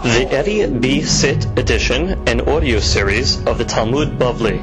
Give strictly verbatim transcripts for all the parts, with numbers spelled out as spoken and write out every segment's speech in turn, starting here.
The Eddie B. Sit edition and audio series of the Talmud Bavli.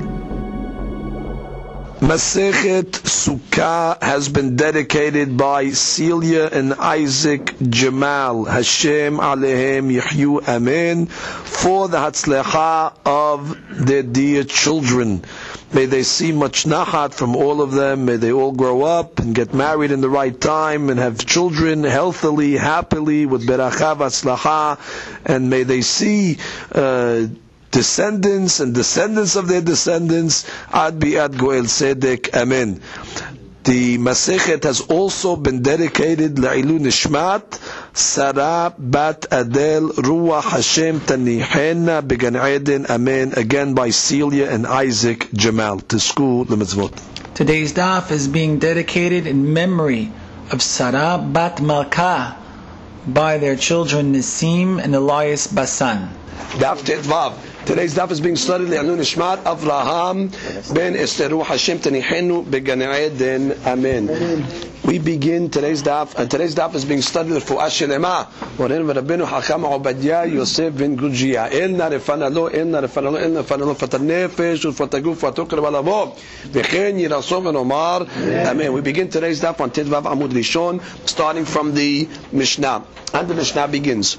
Masechet Sukkah has been dedicated by Celia and Isaac Jamal. Hashem Alehem Yihyu Amen. For the Hatzlecha of their dear children. May they see much nachat from all of them. May they all grow up and get married in the right time and have children healthily, happily, with beracha v'atzlacha. And may they see uh, descendants and descendants of their descendants. Ad bi'ad goel tzedek. Amen. The Masechet has also been dedicated La'ilu Nishmat Sarah Bat Adel Ruach Hashem Tanihena Began Eden. Amen. Again by Celia and Isaac Jamal. Tisku L'mitzvot. Today's daf is being dedicated in memory of Sarah Bat Malka by their children Nisim and Elias Basan. Daf Tetvav. Today's daf is being studied Le'anu Nishmat Avraham Ben Esther Ruach Hashem Tanihenu Began Eden. Amen. We begin today's daf, and today's daf is being studied for Ashelema. Moren Rabbeinu Hakam Obadiah Yosef ben Gujia. Elna refana lo, elna refana lo, elna refana lo. Fatar nefesh ufatagu fatokar balavo. V'chen yirasom v'nomar. Amen. We begin today's daf on Tetvav Amud Rishon, starting from the Mishnah, and the Mishnah begins.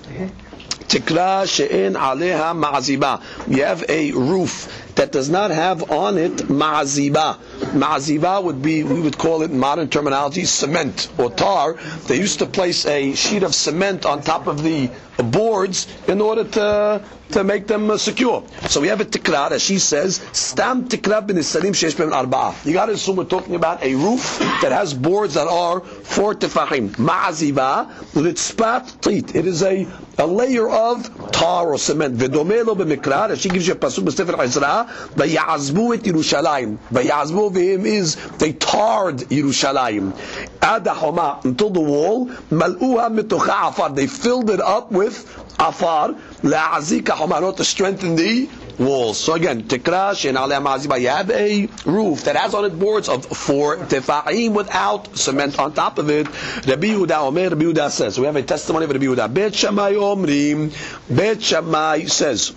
Tikra she'en aleha ma'aziba. You have a roof that does not have on it ma'aziba. Ma'aziba would be, we would call it in modern terminology, cement or tar. They used to place a sheet of cement on top of the boards in order to to make them uh, secure. So we have a tikra, as she says, stam tikra bin isalim sheyesh behem arba'ah. You got to assume we're talking about a roof that has boards that are four tefachim. Ma'aziba ritzpat tit. It is a a layer of tar or cement. V'domelo b'mikra, as she gives you a pasuk b'sefer Ezra, v'ya'azbu et Yerushalayim. V'ya'azbu v'him is they tarred Yerushalayim. Ad ha'choma, until the wall, mal'uha mitocha afar. They filled it up with afar, la'azika ha'marot, to strengthen the walls. So again, tikra she'en aleh ma'aziba. You have a roof that has on it boards of four tefa'im without cement on top of it. Rabbi Yehuda Omer, Rabbi Yehuda says. So we have a testimony of Rabbi Yehuda. Bet Shammai Omrim, Bet Shammai says,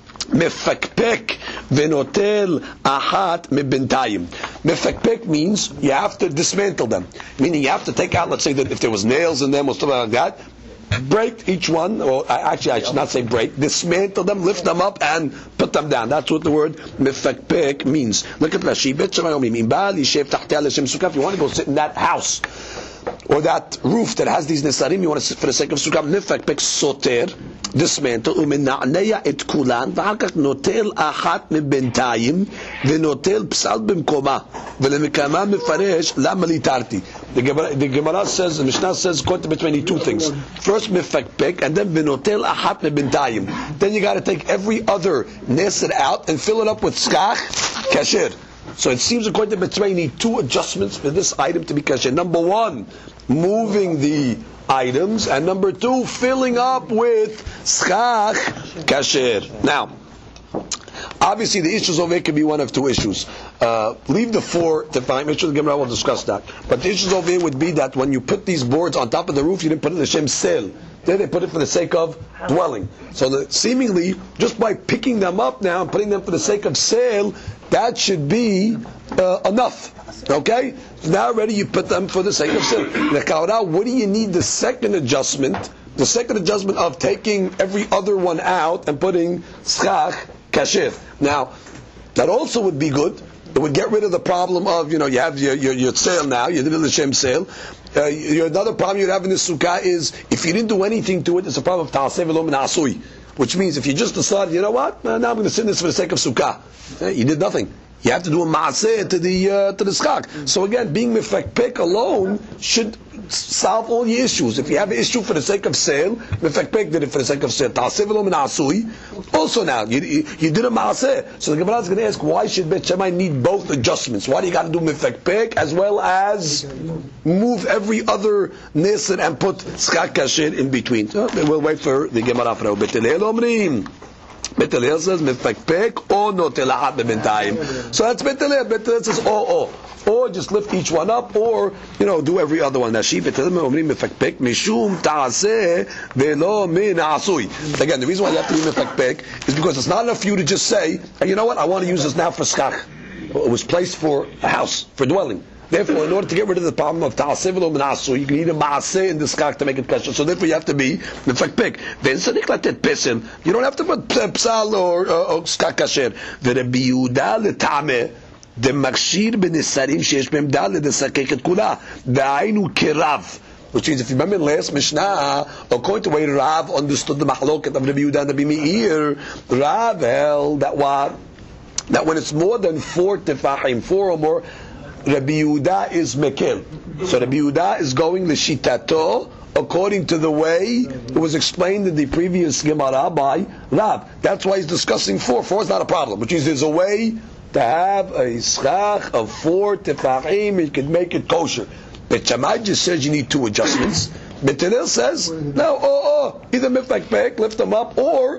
Mefakpek venotel ahat mebintayim. Mefakpek means you have to dismantle them. Meaning you have to take out, let's say that if there was nails in them or something like that, break each one, or actually I should not say break, dismantle them, lift them up, and put them down. That's what the word mefakpek means. Look at Rashi. If you want to go sit in that house, or that roof that has these nesarim, you want to sit for the sake of sukkah, mefakpek soter, dismantle, umena'neya et kulan, v'halkach notel achat mebentayim, v'notel psal b'mkoma, v'lemekama mefaresh lama litarti. The Gemara, the Gemara says, the Mishnah says, quote between two things. First mefakpek, and then v'notel achat mebentayim. Then you got to take every other neser out and fill it up with skach, kasher. So it seems according to between two adjustments for this item to be kasher. Number one, moving the items, and number two, filling up with schach kasher. Now, obviously the issues over here can be one of two issues. Uh, leave the four to find, make sure the Gemara will discuss that. But the issues over here would be that when you put these boards on top of the roof, you didn't put it in the Shem sel. Then they put it for the sake of dwelling. So the, seemingly, just by picking them up now and putting them for the sake of sale, that should be uh, enough. Okay? So now already you put them for the sake of sale. What do you need the second adjustment? The second adjustment of taking every other one out and putting schach kasher. Now, that also would be good. It would get rid of the problem of, you know, you have your your, your sale now, you did the Shem sale. Uh, your, another problem you'd have in the sukkah is, if you didn't do anything to it, it's a problem of ta'aseh v'lo min asui. Which means if you just decided, you know what, now I'm going to sit in this for the sake of sukkah. Uh, you did nothing. You have to do a maaseh to the uh, to the schach. So again, being mefakpek alone should solve all your issues. If you have an issue for the sake of sale, mefakpek did it for the sake of sale. Ta'aseh v'lo min asui. Also now, you, you, you did a maaseh. So the Gemara is going to ask, why should Bet Shammai need both adjustments? Why do you got to do mefakpek as well as move every other neser and put schach kasher in between? So we'll wait for the Gemara for Betelel Omrim. Bet Hillel says mefakpek or notel ahad b'bintayim. So that's Bet Hillel. Bet Hillel says or or or just lift each one up, or you know do every other one. Nashi Bet Hillel omrim mefakpek mishum ta'aseh velo min asui. Again, the reason why you have to be mefakpek is because it's not enough for you to just say, hey, you know what, I want to use this now for skach. It was placed for a house, for dwelling. Therefore, in order to get rid of the problem of ta'aseh velo min asui, you need a ma'aseh in the skach to make it kosher. So therefore, you have to be mefakpek. Then sadik latet pesim. You don't have to put psal or, or, or skach kasher. V'Rabbi Yehuda l'tameh. דמכשיר בנסרים שיש בהם דל לדסקק את כולה דהיינו כרב, which means if you remember in last Mishnah, according to the way Rav understood the mahloket of Rabbi Yehuda and Rabbi Meir, Rav held that what? That when it's more than four tefachim, four or more, Rabbi Yehuda is mekel. So Rabbi Yehuda is going l'shitato according to the way it was explained in the previous Gemara by Rav. That's why he's discussing four. Four is not a problem, which means there's a way to have a schach of four tefachim, you can make it kosher. Bet Shammai just says you need two adjustments. Bet Hillel says, no, oh, oh, either mifakpek, lift them up, or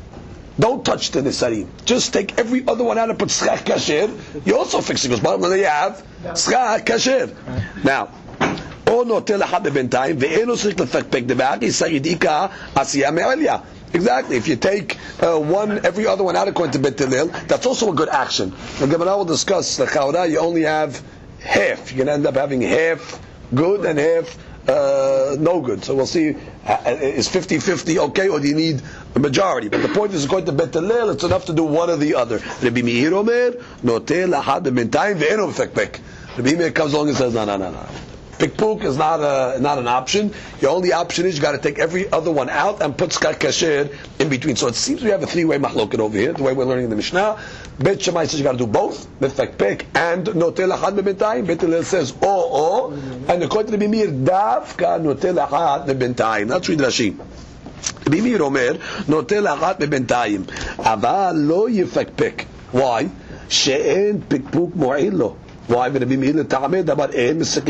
don't touch the nisarim. Just take every other one out and put schach kasher. You're also fixing this. Bottom line, you have schach kasher. Now, או נוטה לאחד בבינתיים, ואינו צריך לפקפק דבר, כי סיידיקה עשייה מעליה. Exactly. If you take uh, one, every other one out according to Bet Hillel, that's also a good action. The Gemara will discuss the Chaura, you only have half. You're going to end up having half good and half uh, no good. So we'll see, uh, is fifty-fifty okay, or do you need a majority? But the point is, according to Bet Hillel, it's enough to do one or the other. Rabbi Meir Omer, noteh lahad b'mintayim ve'eno mefekpek. Rabbi Meir comes along and says, no, no, no, no. Pikpuk is not a, not an option. Your only option is you got to take every other one out and put skach kasher in between. So it seems we have a three-way mahloket over here, the way we're learning in the Mishnah. Bet Shammai says you got to do both, mefakpek and noteh lahad b'bintayim. Bet Hillel says o o, and according to Rabbi Meir, dafka noteh lahad b'bintayim. Let's read Rashi. Rabbi Meir omer noteh lahad b'bintayim, aval lo yefakpek. Why? She'en pikpuk mo'il lo. Why? Which means, according to Rabbi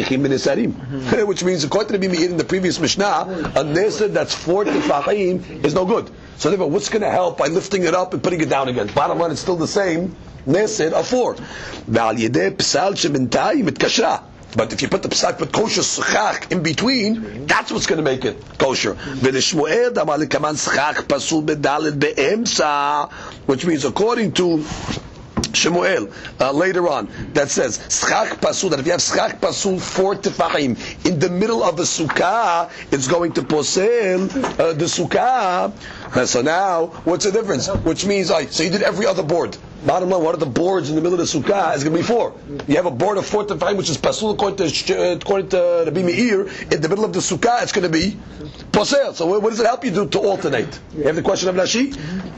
Meir in the previous Mishnah, a neser that's four tefachim is no good. So therefore, what's going to help by lifting it up and putting it down again? Bottom line, it's still the same neser of four. But if you put the psak, put kosher schach in between, that's what's going to make it kosher. Which means, according to Shemuel, uh, later on, that says schach pasul, that if you have schach pasul four tefachim in the middle of the sukkah, it's going to posel uh, the sukkah. Uh, so now, what's the difference? Which means, uh, so you did every other board. Bottom line, what are the boards in the middle of the sukkah? It's going to be four. You have a board of four tefachim, which is pasul according to, uh, according to Rabbi Meir. In the middle of the sukkah, it's going to be posel. So what, what does it help you do to alternate? You have the question of Rashi?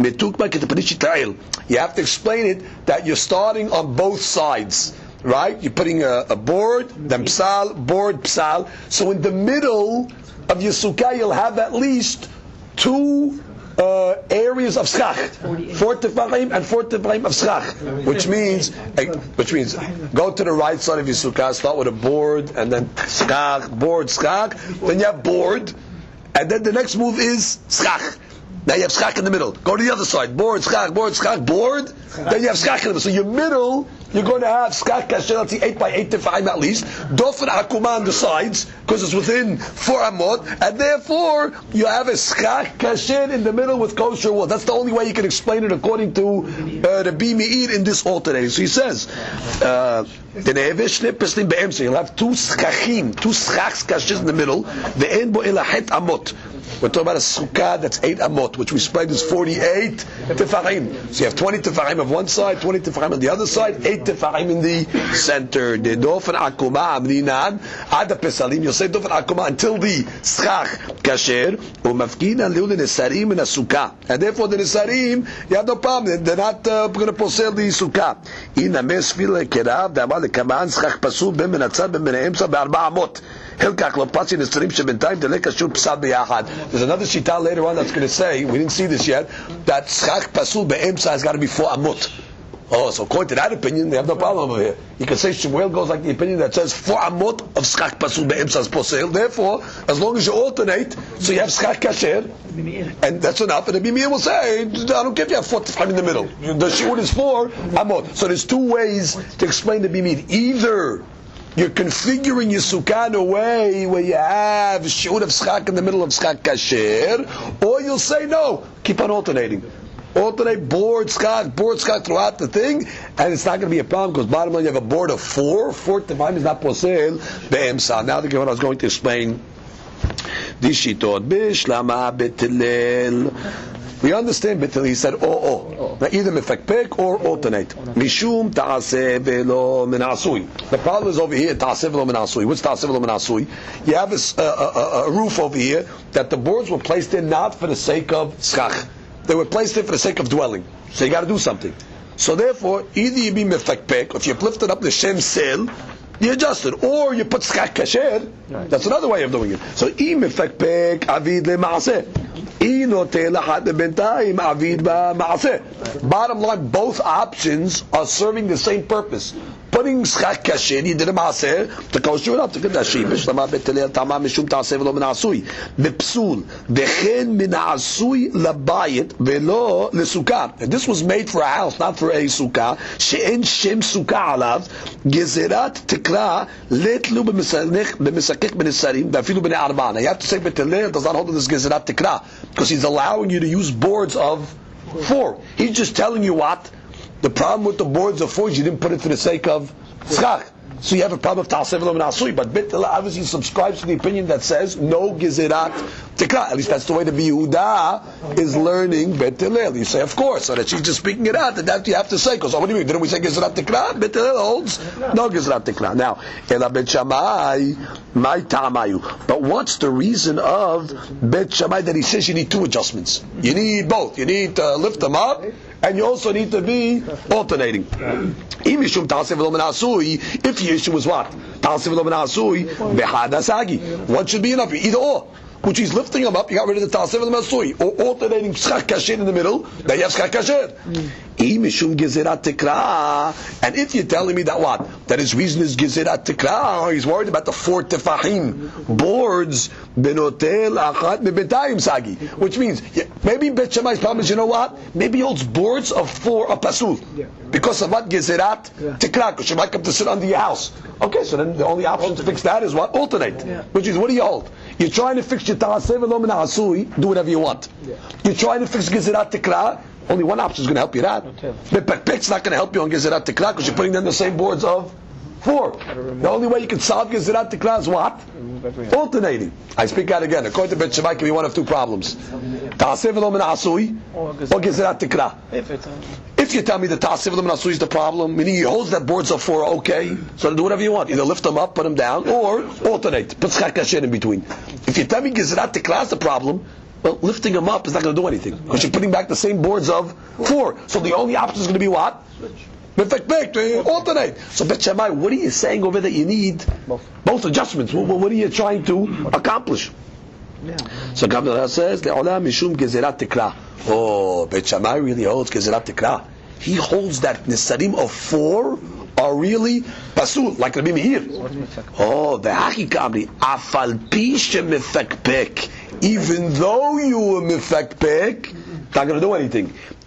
You have to explain it that you're starting on both sides, right? You're putting a, a board, then psal, board, psal. So in the middle of your sukkah, you'll have at least two uh, areas of schach, four tefachim and four tefachim of schach, which means, which means, go to the right side of your sukkah, start with a board, and then schach, board, schach. Then you have board, and then the next move is schach. Now you have schach in the middle. Go to the other side. Board, schach, board, schach, board. Then you have schach in the middle. So your middle, you're going to have schach kasher, let's see, eight by eight tefachim at least. Dofen akuma on the sides, because it's within four amot, and therefore you have a schach kasher in the middle with kosher wool. That's the only way you can explain it according to uh, Rabbi Meir in this alternative. So he says, uh, you'll have two schachim, two schachs kasher in the middle. Ve'en bo ela het amot. We're talking about a sukkah that's eight amot, which we spread is forty-eight tefachim. So you have twenty tefachim of one side, twenty tefachim on the other side, eight tefachim in the center. The dofen akuma amrinan ad pesalim. You'll say dofen akuma until the schach kasher umafkina liul nesarim in a sukkah, and therefore the nesarim you have no problem. They're not uh, going to posel the sukkah. In a mesfil kerav damal lekaman schach pasul ben menatzad ben menaimsa be'arba amot. There's another shita later on that's going to say, we didn't see this yet, that schach pasul be'emsa has got to be four amot. Oh, so according to that opinion, they have no problem over here. You can say Shmuel goes like the opinion that says four amot of schak pasul be'emsas posel. Therefore, as long as you alternate, so you have schak kasher, and that's enough. And the Bimir will say, I don't care if you have four tefachim in the middle. The shiur is four amot. So there's two ways to explain the Bimir. Either you're configuring your sukkah in a way where you have shiur of schak in the middle of schak kasher, or you'll say no, keep on alternating. Alternate board schak, board schak throughout the thing, and it's not going to be a problem because bottom line you have a board of four. Four tefachim is not posel be'emsa. Now the Gemara I was going to explain. Dishitot bishlama betilel. We understand betilel. He said oh oh. Now either mefakpek or alternate. Mishum ta'aseh velo min asui. The problem is over here ta'aseh velo min asui. What's ta'aseh velo min asui? You have a, a, a, a roof over here that the boards were placed in not for the sake of schach. They were placed there for the sake of dwelling. So you got to do something. So therefore, either you be mefakpek, if you've lifted up the shem sel, you adjust it, or you put schak kasher. That's another way of doing it. So I mefakpek avid le maaseh, I note lahat bentayim avid ba maaseh. Bottom line, both options are serving the same purpose. Putting schak kasher, you did a maaseh to kosher it up to get that sheep. Bishlama betelel tamam mishum ta'aseh v'lo min asui bepsul v'chen min asui labayit v'lo lesukkah. And this was made for a house, not for a sukkah. She'en shem sukkah alav gezerat tikra letlu b'misakich b'nisarim v'afilu b'nei arba'ah. You have to say betelel does not hold this gezerat tikra because he's allowing you to use boards of four. He's just telling you what. The problem with the boards of four is you didn't put it for the sake of schach. So you have a problem of ta'aseh v'lo min asui. But Betel obviously subscribes to the opinion that says no gezerat tikra. At least that's the way the Yehuda is learning Betel. You say, of course, so that she's just speaking it out, and that you have to say. Because oh, what do you mean? Didn't we say gezerat tikra? Betel holds no gezerat tikra. Now, Ela Bet Shammai, my ta'amayu. But what's the reason of Bet Shammai that he says you need two adjustments? You need both. You need to lift them up, and you also need to be alternating. If the issue was what? One should be enough. Either or. Which is lifting them up, you got rid of the ta'aseh v'lo min asui. Or alternating schak kasher in the middle, now you have schak kasher. And if you're telling me that what? That his reason is gezerat tikra, he's worried about the four tefachim boards, benotel achat mebetayim sagi. Which means, yeah, maybe Bet Shammai's problem is, you know what? Maybe he holds boards of four of pasul. Because of what? Gezerat tikra, because you might come to sit under your house. Okay, so then the only option to fix that is what? Alternate. Which is, what do you hold? You're trying to fix your ta'aseh v'lo min asui, do whatever you want. You're trying to fix gezerat tikra, only one option is going to help you that. But Pekpek's not going to help you on gezerat tikra because you're putting them the same boards of four. The only way you can solve gezerat tikra is what? Alternating. I speak out again. According to Bet Shammai, can be one of two problems: ta'aseh v'lo min asui or gezerat tikra. If you tell me the ta'aseh v'lo min asui is the problem, meaning he holds that boards of four, okay, so do whatever you want. Either lift them up, put them down, or alternate. Put schak kasher in between. If you tell me gezerat tikra is the problem, well, lifting them up is not going to do anything because you're putting back the same boards of four. So the only option is going to be what? Switch. Alternate. So Bet Shammai, what are you saying over that you need both, both adjustments? What, what are you trying to accomplish? Yeah. So Gamliel says, "Le'olam mishum gezerat tikra." Oh, Bet Shammai really holds gezerat tikra. He holds that nisarim of four are really pasul, like Rabbi Meir. Oh, the haki kamri afal pi shemefakpek. Even though you were mefakpek, not going to do anything.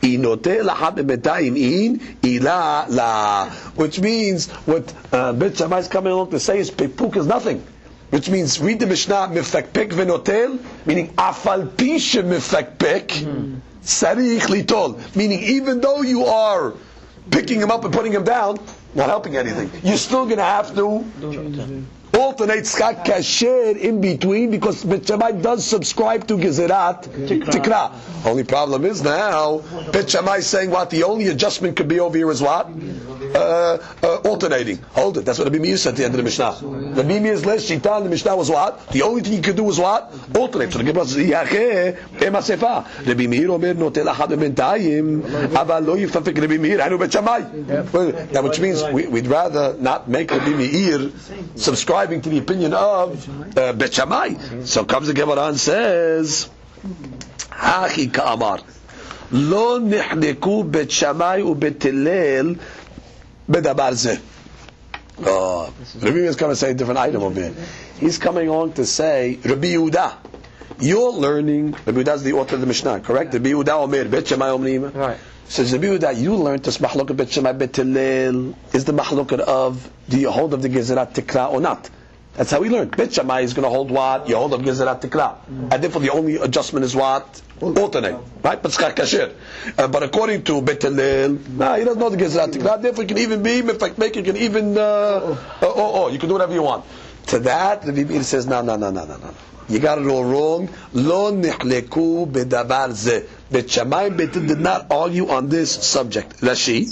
Which means what uh, Bet Shammai is coming along to say is pepuk is nothing. Which means read the Mishnah mefakpek venotel, meaning afal pi shemefakpek sarich litol, meaning even though you are picking him up and putting him down, not helping anything. You're still going to have to alternate schak kasher in between because Bet Shammai does subscribe to gezerat tikra. Only problem is now Bet Shammai is saying what the only adjustment could be over here is what uh, uh, alternating. Hold it. That's what Rabbi Meir said at the end of the Mishnah. Rabbi Meir's last shita in the Mishnah was what? The only thing he could do was what? Alternate. So the Gemara says Yacheh emasefa. Rabbi Meir omer notel achad b'mentayim aval lo yifafek Rabbi Meir anu Bet Shammai. Now, which means we, we'd rather not make Rabbi Meir subscribe to the opinion of uh, Bet Shammai. So comes the Gemara and says, Hachi Ka'amar. לא נחלקו בית שמאי ובית הלל בדבר זה. Oh, Rabbi is coming to say a different item over here. He's coming along to say, Rabbi Yehuda, you're learning, Rabbi Yehuda is the author of the Mishnah, correct? Rabbi Yehuda Omer, Bet Shammai Omrim. Right. Says Rabbi Yehuda, you learned this mahloket Bet Shammai Bet Hillel is the mahloket of, do you hold of the Gezerat Tikra or not? That's how we learned. Bet Shammai is going to hold what? You hold of Gezerat Tikra. And therefore the only adjustment is what? Alternate. Right? But Tzchak Kasher. Uh, but according to Bet Hillel, nah, he doesn't know the Gezerat Tikra. Therefore it can even be, in fact, make it can even, uh, oh, oh, oh, you can do whatever you want. To that, Rabbi Meir says, no, no, no, no, no, no. You got it all wrong. Lo nihleku bedavar ze. Bet Shammai and Bet Hillel did not argue on this subject. Rashi.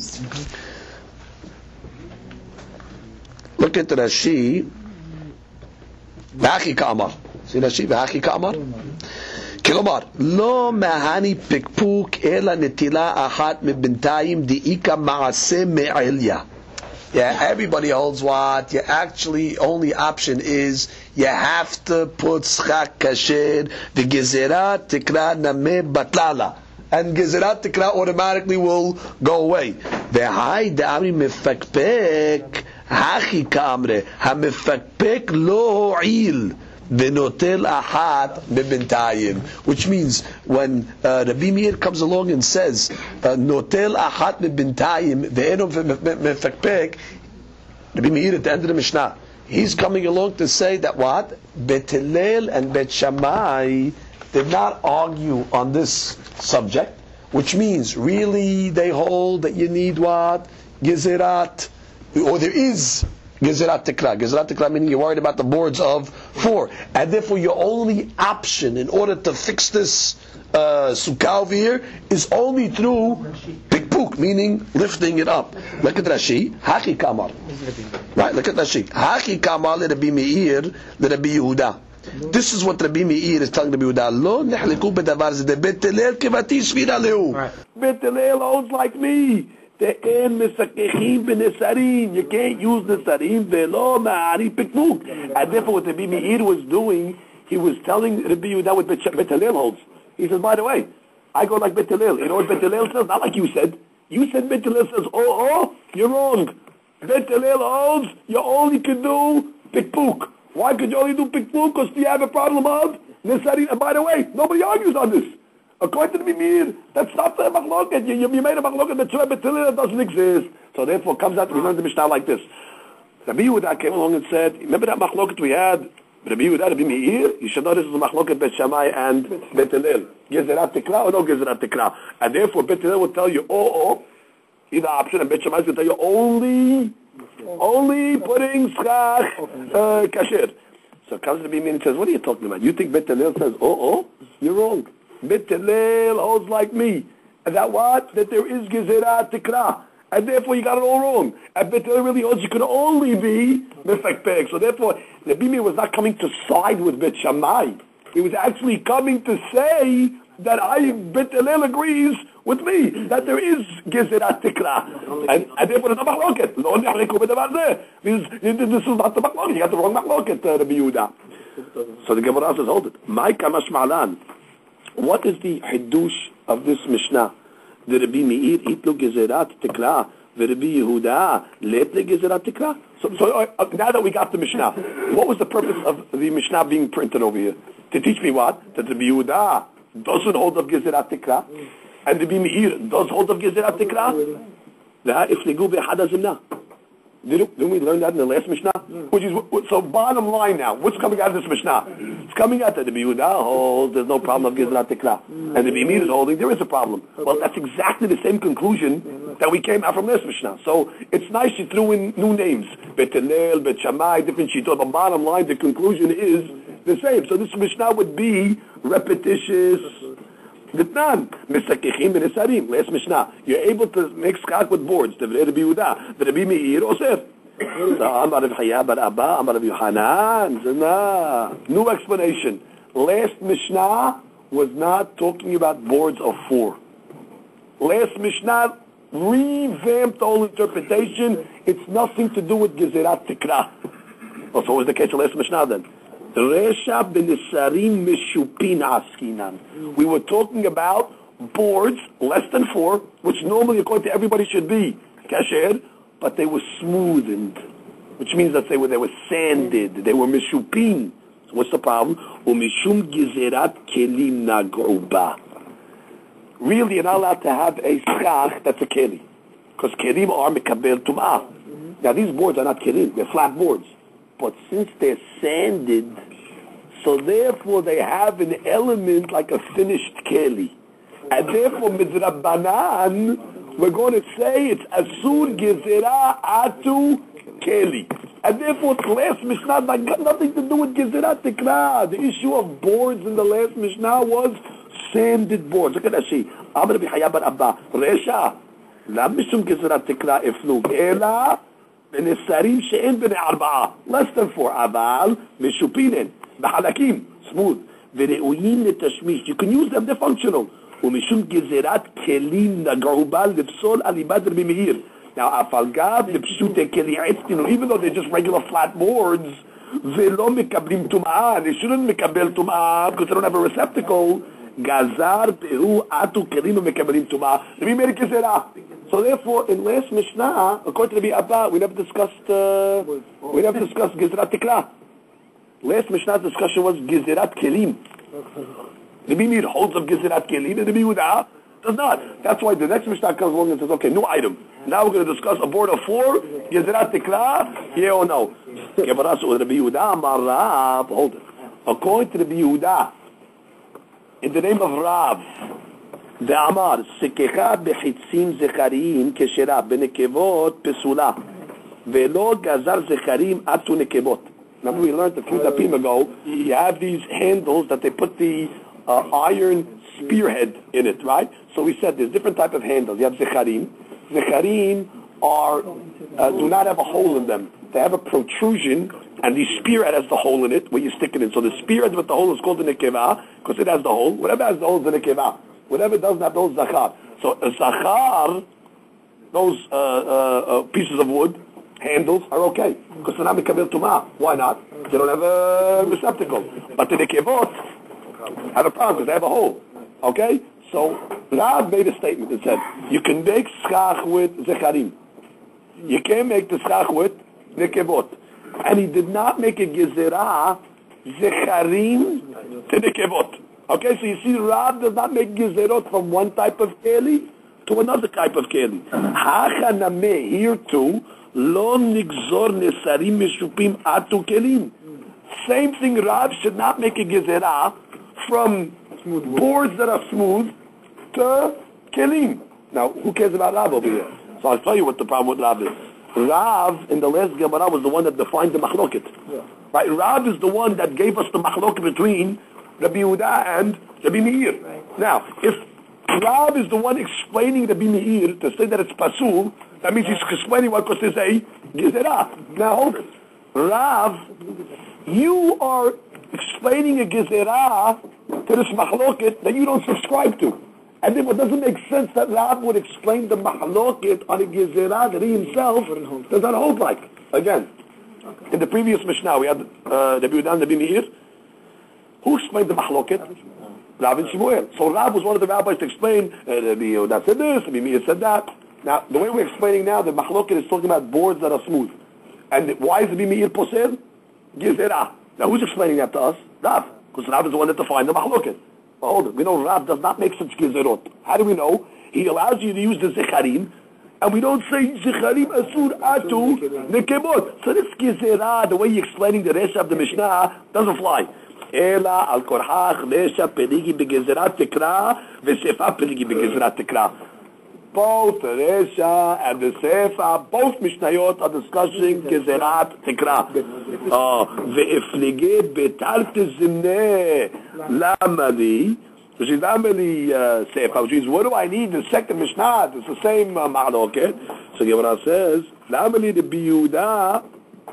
Look at Rashi. V'hachi ka'amar. See Rashi? V'hachi ka'amar. כלומר, לא מהני פקפוק אלא נטילה אחת מבינתיים דאיקה מעשה מעליה. Yeah, everybody holds what? Your actually only option is you have to put schak kasher the gezerat tikra name batlala, and gezerat tikra automatically will go away. The high da'ami mefakpek hachi kamre ha mefakpek lo il v'notel ahat bebintayim, which means when uh, Rabbi Meir comes along and says uh, notel ahat bebintayim ve'eno mefakpek, Rabbi Meir at the end of the Mishnah, he's coming along to say that what? Bet Hillel and Bet Shammai did not argue on this subject, which means really they hold that you need what? Gezerat, or there is Gezerat Tikra. Gezerat Tikra meaning you're worried about the boards of four. And therefore your only option in order to fix this uh, sukkah over here is only through pikpuk, meaning lifting it up. Look at Rashi. Haki kamar. Right, look at Rashi. Haki kamar le Rabbi Meir le Rabbi Yehuda. This is what Rabbi Meir is telling Rabbi Yehuda. Lo nehliku bedavar ze de Bet Hillel kivati svira lehu. Bet Hillel holds like me. You can't use nesarim velo ma'ari pikpuk. And therefore what Rabbi Meir was doing, he was telling Rabbi Yehuda what Bet Hillel holds. He says, by the way, I go like Bet Hillel. You know what Bet Hillel says? Not like you said. You said Bet Hillel says, oh, oh, you're wrong. Bet Hillel holds, you only can do pikpuk. Why could you only do pikpuk? Because you have a problem of nesarim. And by the way, nobody argues on this. According to the Meir, that's not the machloket. You, you made a machloket that Bet Hillel doesn't exist. So therefore, it comes out, we learn the Mishnah like this. Rabbi Yehuda came along and said, remember that machloket we had? Rabbi Yehuda, Rabbi Meir, you should know this is the machloket Bet Shammai and Bet Hillel. Gezerat Tikra or no Gezerat Tikra? And therefore, Bet Hillel will tell you, oh, oh, either option, and Bet Shammai will tell you, only, only putting schach uh, kasher. So it comes to Rabbi Meir and says, what are you talking about? You think Bet Hillel says, oh, oh, you're wrong. Bet Hillel holds like me. And that what? That there is Gezerat Tikra. And therefore you got it all wrong. And Bet Hillel really holds you could only be Mefakpek. So therefore, Rabbi Meir was not coming to side with Bet Shammai. He was actually coming to say that I, Bet Hillel agrees with me, that there is Gezerat Tikra. And, and therefore it's a machloket. Lo nehliku bedavar zeh. Because this is not the machloket. You got the wrong machloket, uh, Rabbi Yehuda. So the Gemara says, hold it. My kamash ma'alan. What is the hidush of this Mishnah? The Rabbi Meir itlu gezerat tikra, the Rabbi Yehuda letle gezerat tikra. So, so uh, now that we got the Mishnah, what was the purpose of the Mishnah being printed over here? To teach me what? That Rabbi Yehuda doesn't hold of gezerat tikra, and Rabbi Meir does hold of gezerat tikra. La ifligu be'had hazimna. Didn't, didn't we learn that in the last Mishnah? Which is, so bottom line now, what's coming out of this Mishnah? It's coming out that the Yehuda holds there's no problem of Gezerat Tikra. And the Meir is holding there is a problem. Well, that's exactly the same conclusion that we came out from this Mishnah. So it's nice you threw in new names. Bet Hillel, Bet Shammai, different shittot. But bottom line, the conclusion is the same. So this Mishnah would be repetitious. Vitnan, Misakechim and Esarim, last Mishnah. You're able to make skak with boards. The Rabbi Yehuda, the Rabbi Meir, Osef. Amar Rav Chaya bar Abba, Amar Rav Yochanan. New explanation. Last Mishnah was not talking about boards of four. Last Mishnah revamped the whole interpretation. It's nothing to do with Gezerat Tikra. Well, so what was the case of last Mishnah then? Resha b'nesarim meshupin askinan. We were talking about boards less than four, which normally according to everybody should be kasher, but they were smoothened, which means that they were they were sanded, they were mishupin. So what's the problem? Umishum gizerat kelim nagruba. Really, you're not allowed to have a schach that's a keli, because kelim are mekabel tum'ah. Now these boards are not kelim; they're flat boards. But since they're sanded, so therefore they have an element like a finished keli. And therefore, midrabanan, we're going to say it's asur gezerah atu keli. And therefore, the last Mishnah got nothing to do with gezerah tikra. The issue of boards in the last Mishnah was sanded boards. Look at that. See, Amr b'Chaya bar Abba Resha la mishum gezerah tikra iflug ela b'nesarim she'en b'nei arba'a, less than four. Aval mishupinen b'halakim, smooth. V're'uyin letashmish. You can use them; they're functional. Umishum gezerat kelim nagruba lifsol alibad Rabbi Meir. Now, afalgav lepshute keli etztinu, even though they're just regular flat boards, velo mekablim tum'ah. They shouldn't mekabel tum'ah because they don't have a receptacle. Gazar pehu atu kelim mekablim tum'ah. Rabbi Meir gezerah. So therefore, in last Mishnah, according to Rabbi Abba, we never discussed uh, we never discussed gezerat tikra. Last Mishnah's discussion was gezerat kelim. Rabbi Meir holds of gezerat kelim, and Rabbi Yehuda does not. That's why the next Mishnah comes along and says, okay, new item. Now we're going to discuss a board of four, gezerat tikra, yeah or no. Rabbi Yehuda Amar, hold it. According to Rabbi Yehuda, in the name of Rav, the Amar, Sekecha bechitzim zecharim keshera benekevot pesula, velo gazar zecharim atu nekevot. Remember we learned a few dapim ago, you have these handles that they put the uh, iron spearhead in it, right? So we said there's different type of handles. You have zecharim. Zecharim are, uh, do not have a hole in them. They have a protrusion, and the spearhead has the hole in it where you stick it in. So the spearhead with the hole is called the nekeva, because it has the hole. Whatever has the hole is the nekeva. Whatever doesn't have the hole is zachar. So a zachar, those uh, uh, uh, pieces of wood, handles are okay, because they're not mekabel tumah. Why not? They don't have a receptacle. But the nekevot have a problem because they have a hole. Okay? So Rav made a statement that said, you can make schach with zecharim. You can't make the schach with nekevot. And he did not make a gezerah zecharim to nekevot. Okay, so you see Rav does not make gezerot from one type of keli to another type of keli. Hachanameh, here too, lo nigzor nesarim meshupim atu kelim. Same thing, Rav should not make a gezerah from boards that are smooth to kelim. Now, who cares about Rav over here? So I'll tell you what the problem with Rav is. Rav, in the last Gemara, was the one that defined the machloket. Yeah. Right? Rav is the one that gave us the machloket between Rabbi Yehuda and Rabbi Meir. Right. Now, if Rav is the one explaining Rabbi Meir to say that it's pasul, that means he's explaining what because there's a gezerah. Now hold it. Rav, you are explaining a gezerah to this machloket that you don't subscribe to. And then it doesn't make sense that Rav would explain the machloket on a gezerah that he himself does not hold like. Again, in the previous Mishnah, we had uh, Rabbi Yehuda and Rabbi Meir. Who explained the machloket? Rav and Shmuel. So Rav was one of the rabbis to explain, uh, Rabbi Yehuda said this, Rabbi Meir said that. Now, the way we're explaining now, the machloket is talking about boards that are smooth. And why is Rabbi Meir posel? Gezerah. Now, who's explaining that to us? Rav. Because Rav is the one that defined the machloket. Well, hold it. We know Rav does not make such gezerot. How do we know? He allows you to use the zecharim, and we don't say zecharim asur atu nekebot. So this gezerah, the way you're explaining the resha of the Mishnah, doesn't fly. Ela al korhach resha peligi begezerat tekra v'sefa peligi begezerat tekra. Both the resha and the sefa, both Mishnayot are discussing gezerat tekra. Ve'eflige betalte zimneh lamali, which is lamali sefa, which is what do I need? The second Mishnah, it's the same ma'aloket. So Gemara says, lamali de biyuda,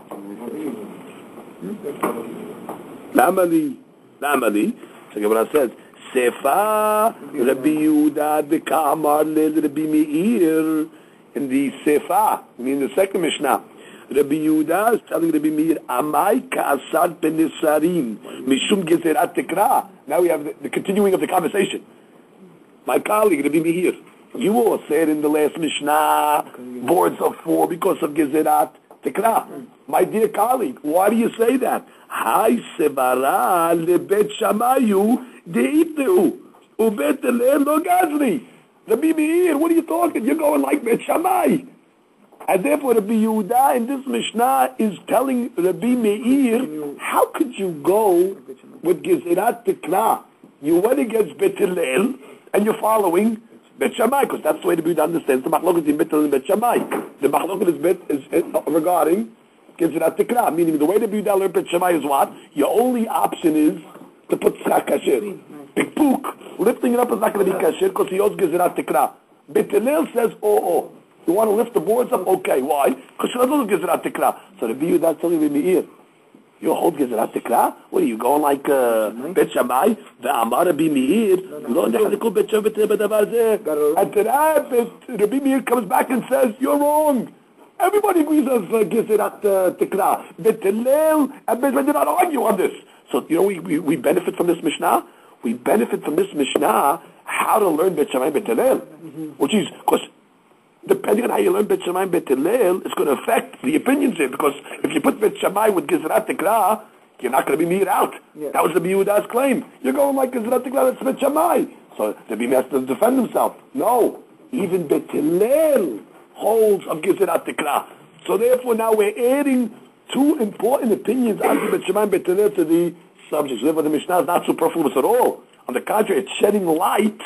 lamali, lamali. So Gemara says, Sefa Rabbi Yehuda deKamar le Rabbi Meir. In the Sefa, I mean the second Mishnah, Rabbi Yehuda is telling Rabbi Meir, Amai ka'asar penesarim mishum gezerat tekra. Now we have the, the continuing of the conversation. my colleague, Rabbi Meir, you all said in the last Mishnah, boards of four because of Gezerat Tikra. My dear colleague, why do you say that? Hai sevara lebet shamayu deiteu ubet Hillel lo gazri. Rabbi Meir, what are you talking? You're going like Bet Shammai. And therefore Rabbi Yehuda in this Mishnah is telling Rabbi Meir, how could you go with Gezerat Tikra? You went against Bet Hillel and you're following Bet Shammai, because that's the way Rabbi Yehuda understands the Machloket in Bet Hillel and Bet Shammai. The Machloket is, bet, is, is regarding Gezerat Tikra, meaning the way Rabbi Yehuda learned Bet Shammai is what? Your only option is to put Tzchak Kasher. Big Pook, lifting it up is not going to be Kasher because he owes Gezerat Tikra. Bet Hillel says, oh, oh. You want to lift the boards up? Okay, why? Because she doesn't hold Gezerat Tikra. So Rabbi Yehuda is telling Rabbi Meir, you hold Gezerat Tikra? What are you going like uh, Bet Shammai? Ve'amar Rabbi Meir, lo nechadiku Bet Shammai b'davar zeh. And to that, Rabbi Meir comes back and says, you're wrong. Everybody agrees on uh, Gezerat uh, Tikra. Bet Hillel and Bet Shammai did not argue on this. So, you know, we, we, we benefit from this Mishnah. We benefit from this Mishnah how to learn Bet Shammai Bet Hillel. Which is, because depending on how you learn Bet Shammai and Bet Hillel, it's going to affect the opinions here. Because if you put Bet Shammai with Gezerat Tikra, you're not going to be meted out. Yeah. That was the Yehuda's claim. You're going like Gezerat Tikra, that's Bet Shammai. So the Rabbi has to defend himself. No, even Bet Hillel holds of Gezerat Tikra. So therefore now we're adding two important opinions on Bet Shammai and Bet Hillel to the subject. So therefore the Mishnah is not superfluous at all. On the contrary, it's shedding light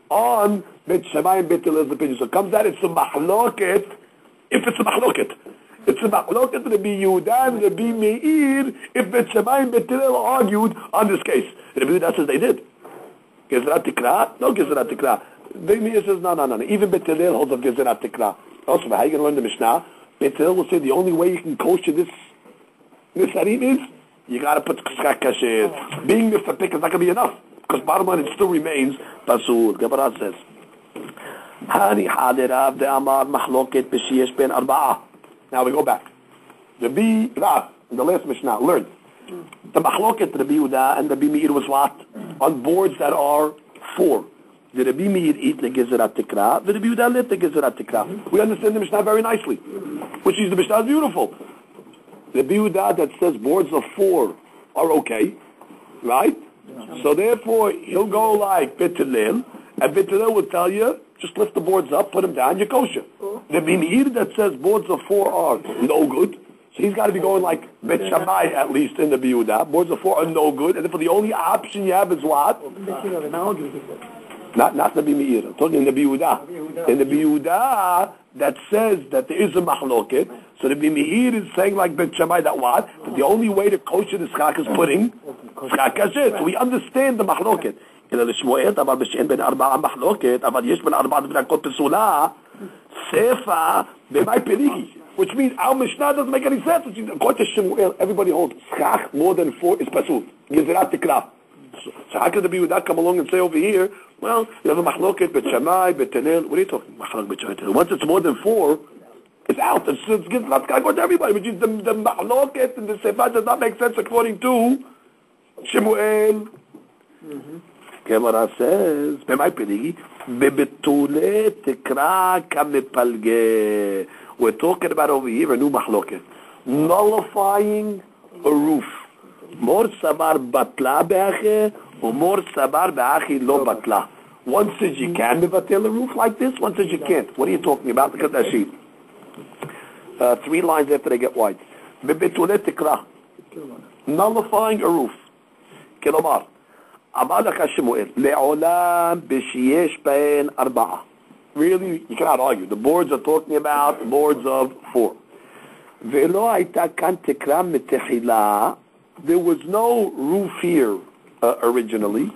on Bet Shammai and Bet Hillel's opinion. So it comes out, it's a mahloket, if it's a mahloket. It's a mahloket to Rabbi Yehuda and Rabbi Meir, if Bet Shammai and Bet Hillel argued on this case. Rabbi Yehuda says they did. Gezerat Tikra? No Gezerat Tikra. Rabbi Meir says, no, no, no, no. Even Bet Hillel holds of Gezerat Tikra. Also, how are you going to learn the Mishnah? Bet Hillel will say the only way you can kosher this, this harim is, you got to put Tzchak Kasher. Being mifapik is not going to be enough. Because bottom line, it still remains Basur. Gemara says, Hani hadirav de amar mahloket b'shiyesh ben arba'ah. Now we go back. Rabbi Rav, in the last Mishnah, learned the mahloket Rabbi Yehuda and Rabbi Meir was what? On boards that are four. The Rabbi Meir eat the Gezerat Tikra, the Rabbi Yehuda left the Gezerat Tikra. We understand the Mishnah very nicely, which is the Mishnah is beautiful. Rabbi Yehuda that says boards of four are okay, right? So therefore, he'll go like Bet Hillel, and Bet Hillel will tell you, just lift the boards up, put them down, you're kosher. The Meir that says boards of four are no good, so he's got to be going like Bet Shammai at least in the Yehuda. Boards of four are no good, and therefore the only option you have is what? Not not the Meir. I'm talking in the Yehuda. In the Yehuda that says that there is a mahloket, so the Meir is saying like Bet Shammai that what? But the only way to kosher the schak is putting schak kasher. So we understand the mahloket. In the Shmuel, אבל בשאין בין ארבעה מחלוקת, אבל יש בין ארבעה דבקות פסולה, ספר במאי פליגי. Which means our Mishnah doesn't make any sense. According to Shmuel, everybody holds schach more than four is pasul. Gezerat Tikra. So how could the Yehuda come along and say over here, well, you have a mahloket, Bet Shammai, Bet Hillel. What are you talking? Mahloket, Bet Shammai. Once it's more than four, it's out. It's, it's Gezerat Tikra going to everybody. Which is the, the mahloket and the sefer does not make sense according to Shmuel. Mm-hmm. Gemara says, "B'may peligi, bebetule tikra kamipalge." We're talking about over here a new mahloket, nullifying a roof. Mor sabar batla be'ache, or mor sabar be'ache lo batla. One says you can mevatel a roof like this. One says you can't. What are you talking about? Look at that sheet. Uh, three lines after they get white. Bebetule tikra, nullifying a roof. Kilomar. Really, you cannot argue. The boards are talking about boards of four. There was no roof here uh, originally.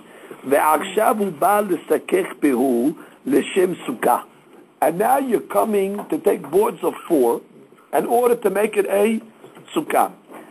And now you're coming to take boards of four in order to make it a sukkah.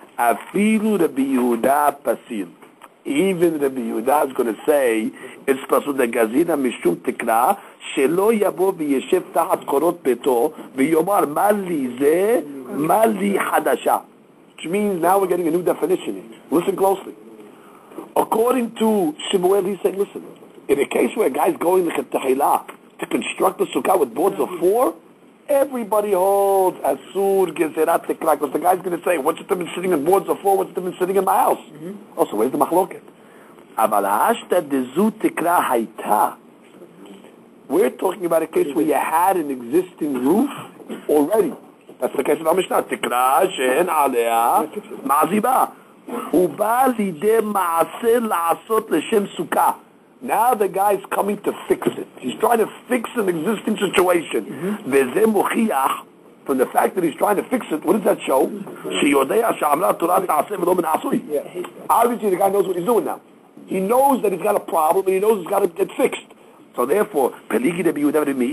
Even Rabbi Yehuda is going to say it's pasul the gazina mishum tikra shelo yabo v'yeshev tahat korot beto v'yomar mali ze mali hadasha, which means now we're getting a new definition here. Listen closely. According to Shmuel, he's saying, listen, In a case where a guy's going to Tahila to construct the sukkah with boards of four, everybody holds Asur Gezerat Tikra, because the guy's going to say, what's the difference sitting in boards of four, what's the difference sitting in my house? Mm-hmm. Also, where's the machloket? We're talking about a case where you had an existing roof already. That's the case of our Mishnah. Tikra she'en alea ma'ziba. Uba lideh ma'aseh la'asot l'shem sukkah. Now the guy's coming to fix it. He's trying to fix an existing situation. Ve'zeh mochiach, from the fact that he's trying to fix it, what does that show? She'yodea she'amra Torah ta'aseh v'lo min asui. Obviously the guy knows what he's doing now. He knows that he's got a problem and he knows it's got to get fixed. So therefore, in this case we have a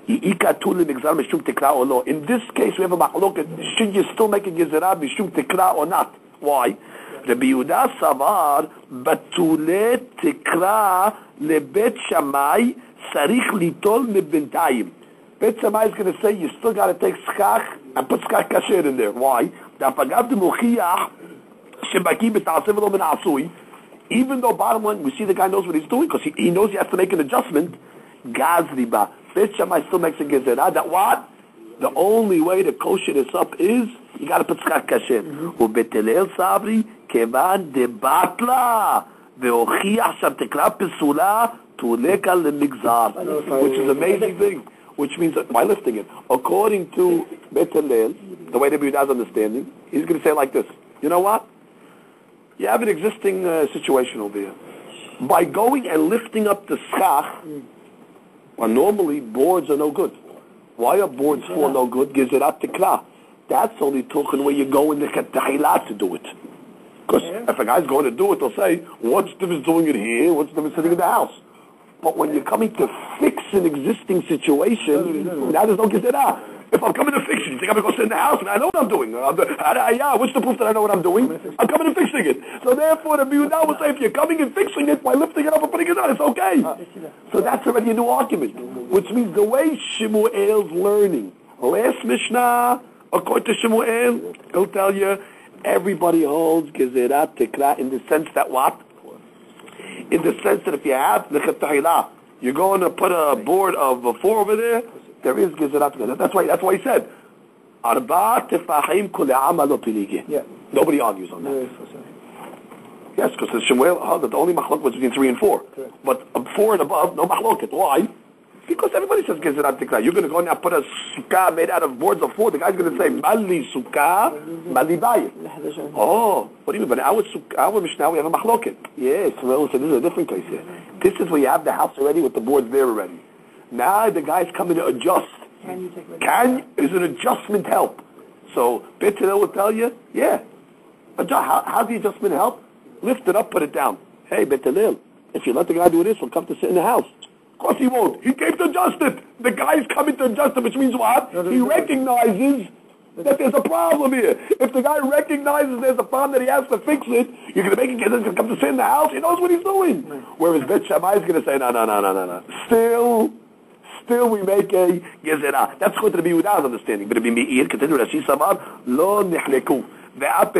machloket. Should you still make a gezerah mishum tikra or not? Why? Rabbi Yehuda savar batule tikra lebet Shammai sarich litol mebintayim. Bet Shammai is going to say you still got to take skach and put skach kasher in there. Why? Even though bottom line, we see the guy knows what he's doing because he, he knows he has to make an adjustment. Gazriba. Bet Shammai still makes a gezerah. That what? The only way to kosher this up is you got to put skach kasher. Ubetelel sabri kevan debatla veochiach sham tekra pesula tuleka lemigzar, which is an amazing thing. Which means that by lifting it, according to Betelel, the way that we have understanding, he's going to say it like this. You know what? You have an existing uh, situation over here. By going and lifting up the schach, well, normally boards are no good. Why are boards for no good? Gezerat tikra. That's only talking where you go in the Tahila to do it. Because if a guy's going to do it, they'll say, what's the difference doing it here? What's the difference sitting in the house? But when you're coming to fix an existing situation, now there's no gezerah. If I'm coming to fix it, you think I'm going to go sit in the house and I know what I'm doing? I'm the, I, I, yeah, what's the proof that I know what I'm doing? I'm coming and fixing it. So therefore, the Yehuda will say, if you're coming and fixing it by lifting it up and putting it on, it's okay. So that's already a new argument, which means the way Shemuel's learning. Last Mishnah, according to Shemuel, he'll tell you, everybody holds gezerat tikra in the sense that what? In the sense that if you have lechet tahila, you're going to put a board of uh, four over there, there is gezerat tikra. That's why. That's why he said, arba tefahim kol ha'am lo piligi. Yeah. Nobody argues on that. Yes, because the Shemuel, oh, the only machlok was between three and four. Correct. But uh, four and above, no machloket. Why? Because everybody says gezerat tikra. You're going to go now put a sukkah made out of boards of four. The guy's going to say mali sukkah, mali bayit. Oh, what do you mean? But our sukkah, our mishnah, we have a machloket. Yes, well, so this is a different case here. This is where you have the house already with the boards there already. Now the guy's coming to adjust. Can you take it? Can is an adjustment help? So Bet Hillel will tell you, yeah. Adjust, how, how's the adjustment help? Lift it up, put it down. Hey, Bet Hillel, if you let the guy do this, he'll come to sit in the house. Of course he won't. He came to adjust it. The guy's coming to adjust it, which means what? He recognizes that there's a problem here. If the guy recognizes there's a problem that he has to fix it, you're going to make it, he's going to come to sit in the house, he knows what he's doing. Whereas Bet Shammai is going to say, no, no, no, no, no, no. Still, still we make a gezerah. That's going to be Yehuda's understanding. But it be Meir, continue Rashi Samar, lo nihleku. Even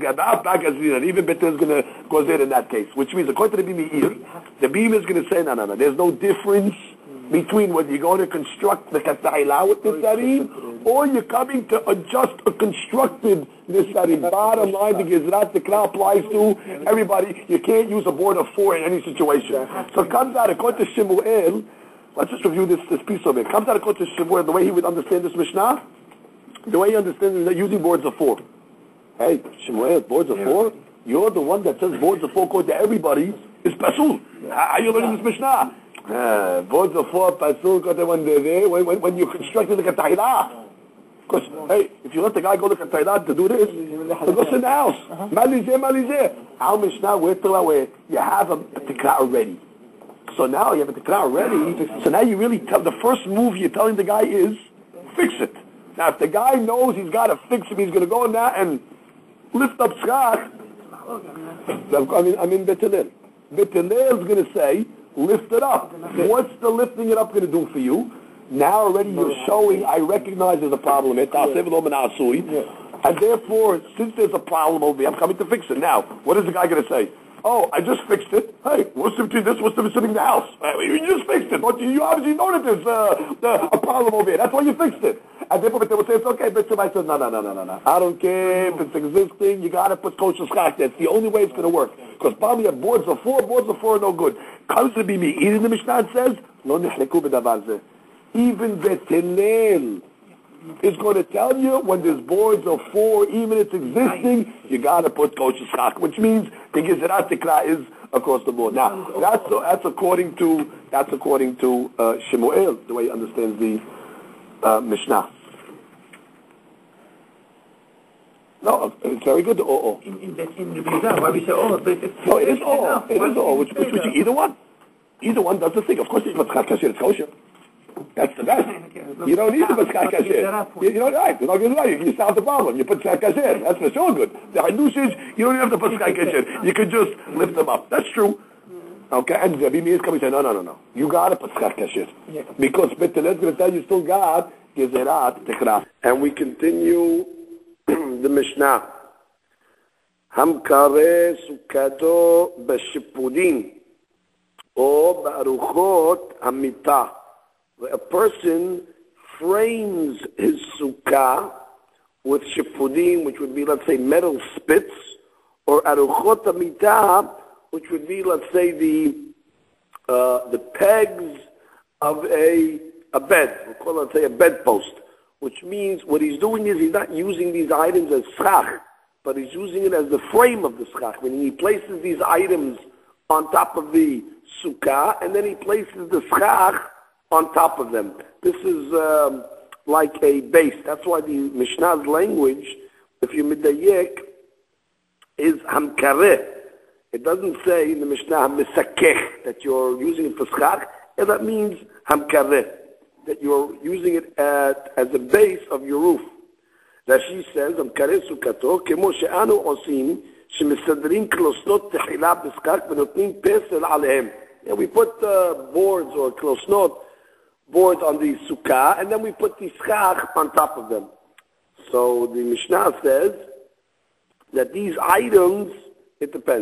Betel is going to go there in that case, which means according to the Meir, the beam is going to say, no, no, no, there's no difference between whether you're going to construct the Kata'ila with Nisarim or you're coming to adjust a constructed Nisarim. Bottom line, the Gezrat, the Kra applies to everybody. You can't use a board of four in any situation. So it comes out, according to Shemuel, let's just review this, this piece of it. It comes out, according to Shemuel, the way he would understand this Mishnah, the way he understands it is that using boards of four. Hey, Shemuel, boards of four? You're the one that says boards of four according to everybody is Pasul. How are you learning this Mishnah? Uh, boards of four, Pasul, when they're there, when, when, when you constructed the Katahila. Because, hey, if you let the guy go to Katahila to do this, he'll go sit in the house. Malizeh, malizeh. Our Mishnah, we're still away. You have a, a tikra already. So now you have a tikra already. So now you really tell, the first move you're telling the guy is, fix it. Now if the guy knows he's got to fix it, he's going to go in there and lift up schach. I mean, I mean, Bet Hillel. Bet Hillel is going to say, lift it up. What's the lifting it up going to do for you? Now already you're showing, I recognize there's a problem. And therefore, since there's a problem over here, I'm coming to fix it. Now, what is the guy going to say? Oh, I just fixed it. Hey, what's the between this? What's the sitting in the house? Uh, you just fixed it. But you obviously know that there's uh, a problem over here. That's why you fixed it. And therefore, they would say, it's okay. But I said, no, no, no, no, no, no. I don't care if it's existing. You got to put kosher schach there. It's the only way it's going to work. Because probably a boards of four, boards of four are no good. Comes to be me. Even the Mishnah says, lo nihleku b'davar zeh. Even the Hillel is going to tell you when there's boards of four, even if it's existing, you got to put kosher schach, which means the Gezerat Tikra is across the board. Now, that's that's according to that's according to uh, Shemuel, the way he understands the uh, Mishnah. No, it's very good. Oh, oh. In, in, the, in the Bizarre, why we say oh, but it's, No, it is all. It is all. Which, which, which, either one. Either one does the thing. Of course, it's Matzchak Kasher, it's kosher. That's the best. You don't need the Matzchak Kasher. You, you don't right. You don't get it right. You solve the problem. You put Tzchak Kasher. That's for sure good. The Hadush is, you don't even have to put Tzchak Kasher. You can just lift them up. That's true. Okay, and Rabbi Meir is coming and say, no, no, no, no. You got to put Tzchak Kasher. Yeah. Because Betel's going to tell you still got Gezerat Tikra. And we continue the Mishnah. Hamkare Sukkado B'Shipudin or B'Aruchot Hamita. A person frames his sukkah with shipudim, which would be, let's say, metal spits, or aruchot hamita, which would be, let's say, the uh, the pegs of a a bed. We'll call it, let's say, a bedpost. Which means what he's doing is he's not using these items as schach, but he's using it as the frame of the schach. Meaning he places these items on top of the sukkah, and then he places the schach on top of them. This is um, like a base. That's why the Mishnah's language, if you midayek, is hamkareh. It doesn't say in the Mishnah hamesakech, that you're using it for schach, and that means hamkareh, that you're using it at, as a base of your roof. Rashi says, hamkareh sukato, kemo she'anu osim, shemesadrin klosnot tehila b'schach, v'notnim pesel alehem. And we put uh, boards or klosnot, boards on the sukkah, and then we put the schach on top of them. So the Mishnah says that these items, it depends.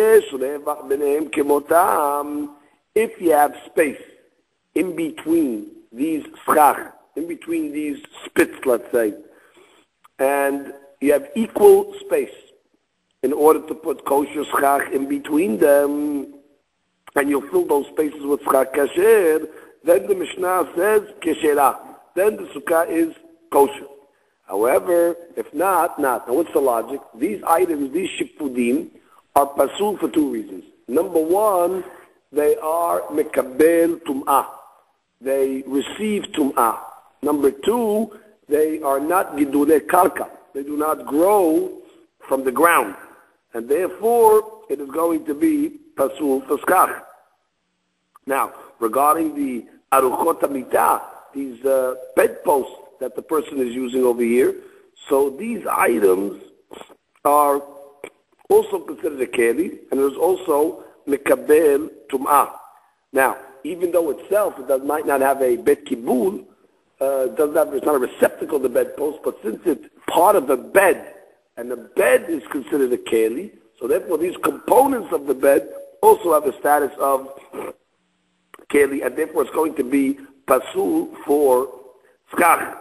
If you have space in between these schach, in between these spits, let's say, and you have equal space in order to put kosher schach in between them, and you fill those spaces with schach kasher, then the Mishnah says, Keshera. Then the sukkah is kosher. However, if not, not. Now what's the logic? These items, these shipudim, are pasul for two reasons. Number one, they are mekabel tum'ah. They receive tum'ah. Number two, they are not gidule karka. They do not grow from the ground. And therefore, it is going to be pasul for schach. Now, regarding the aruchot hamita, these uh, bedposts that the person is using over here, so these items are also considered a keli, and there's also mekabel tum'ah. Now, even though itself it does, might not have a bet kibul, uh, doesn't have, it's not a receptacle of the bedpost, but since it's part of the bed, and the bed is considered a keli, so therefore these components of the bed also have the status of keli, and therefore it's going to be pasul for schach.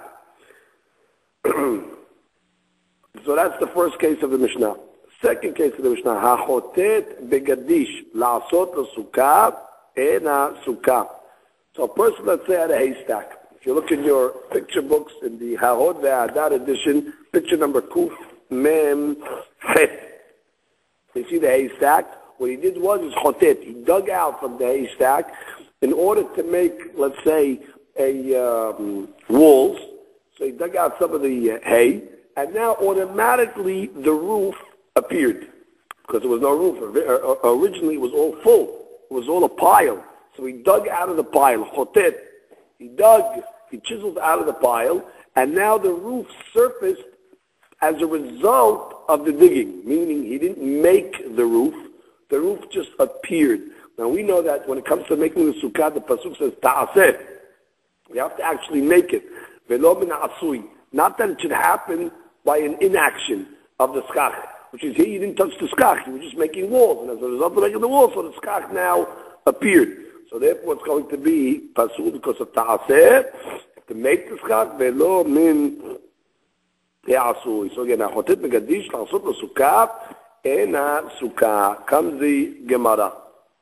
So that's the first case of the Mishnah. Second case of the Mishnah, hachotet begadish la'asot l'sukkah ena sukkah. So a person, let's say, had a haystack. If you look in your picture books in the Hahod Ve'adat edition, picture number Kuf Mem Het. You see the haystack? What he did was is chotet. He dug out from the haystack in order to make, let's say, a um, walls. So he dug out some of the uh, hay, and now automatically the roof appeared because there was no roof. Originally, it was all full. It was all a pile. So he dug out of the pile. Chotet. He dug. He chiseled out of the pile, and now the roof surfaced as a result of the digging. Meaning, he didn't make the roof. The roof just appeared. Now we know that when it comes to making the sukkah, the pasuk says ta'aseh. You have to actually make it. Velo min asui. Not that it should happen by an inaction of the schach. which is here you didn't touch the skach, you were just making walls, and as a result of making the walls, so the skach now appeared. So therefore it's going to be pasul because of ta'aseh, to make the skach, velo min ya'asui. So again, achotit megadish, la'asut l'sukkah, ena sukkah. Comes the Gemara.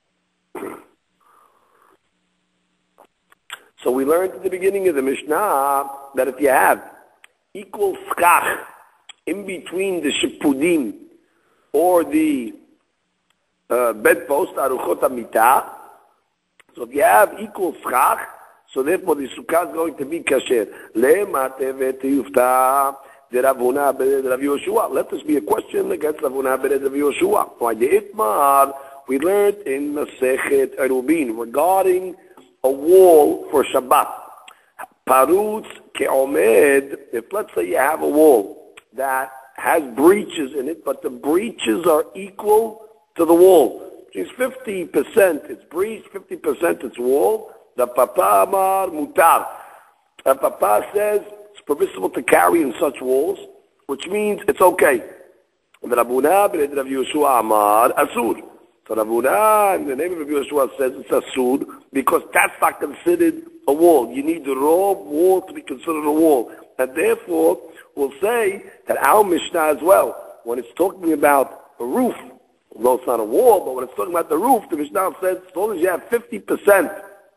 So we learned at the beginning of the Mishnah that if you have equal skach in between the shipudim or the uh, bedpost, aruchot hamitah, so if you have equal skach, so therefore the sukkah is going to be kasher. Le'mate v'tiyufta de Rav Huna ben Rav Yoshua. Let this be a question against Rav Huna ben Rav Yoshua. Why the itmar we learned in Masechet Erubin regarding a wall for Shabbat. Parutz ke'omed, if let's say you have a wall that has breaches in it, but the breaches are equal to the wall. Which is fifty percent it's breach, fifty percent it's wall. The Papa Amar Mutar. The Papa says it's permissible to carry in such walls, which means it's okay. The Rav Huna ben Rav Yoshua Amar Asur. So Rav Huna, in the name of Rav Yoshua, says it's asur because that's not considered a wall. You need the raw wall to be considered a wall. And therefore, we'll say that our Mishnah as well, when it's talking about a roof, although it's not a wall, but when it's talking about the roof, the Mishnah says as long as you have fifty percent